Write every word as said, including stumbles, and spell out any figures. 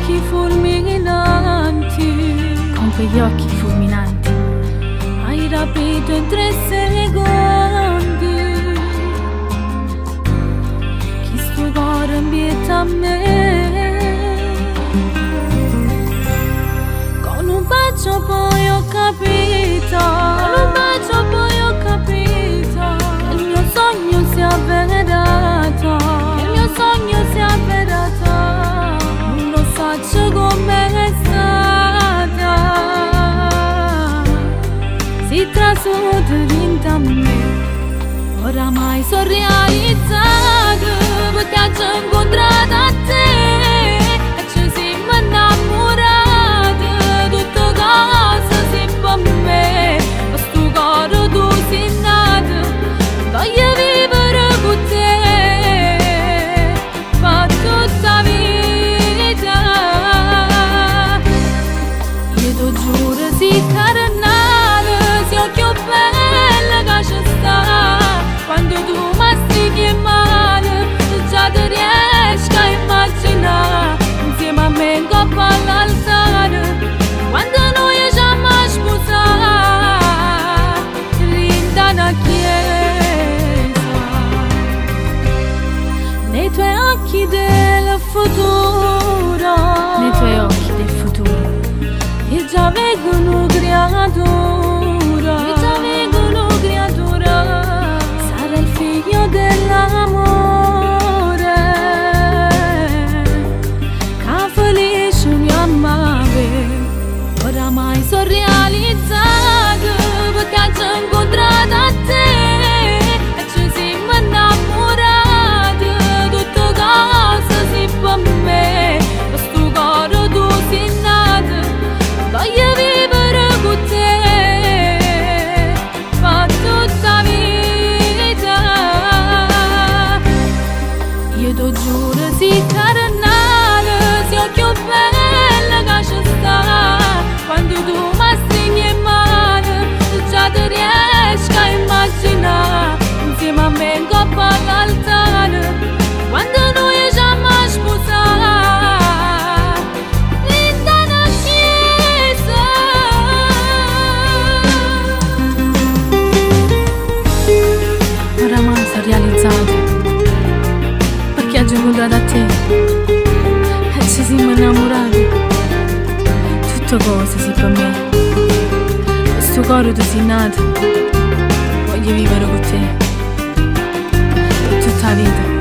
occhi fulminanti, con quegli occhi fulminanti, hai rapito in tre secondi chi sto cuore invietta a me. Con un bacio poi ho capito, con un bacio poi ho capito che il mio sogno si è avverato, che il mio sogno si è avverato. Non lo so come è stata, si trasudă dintre me. Oramai sono realizzata, perché ci ho incontrato a te e ci siamo innamorati. Tutte cose si per me, questo cuore tu sei nato, voglio vivere con te per tutta la vita. Io ti giuro si carnale, si occhio bella che ci sta. Quando tu mi stighi male, già ti riesco a immaginare insieme a me in coppa all'altare. Quando noi ci siamo sposati, rinda una chiesa, nei tuoi occhi del futuro, nei tuoi occhi del futuro, io già vedo una creatura, io già vedo una creatura, sarà il figlio dell'amore, che felice mi amava. Oramai sono realizzata, perché ci ho incontrato a te e ci siamo innamorati. Tutte cose si per me, questo cuore tu sei nato, voglio vivere con te per tutta la vita. Io ti giuro si carnale, si occhio bella che ci sta. Quando tu mi stringi male, già ti riesco a immaginare insieme a me in coppa all'altare. Quando noi ci siamo sposati, rinda una chiesa. oramai sono realizzata, perché ho incontrato a te e ci siamo innamorati. Tutte cose sì per me, questo cuore tu sei nato, voglio vivere con te per tutta la vita.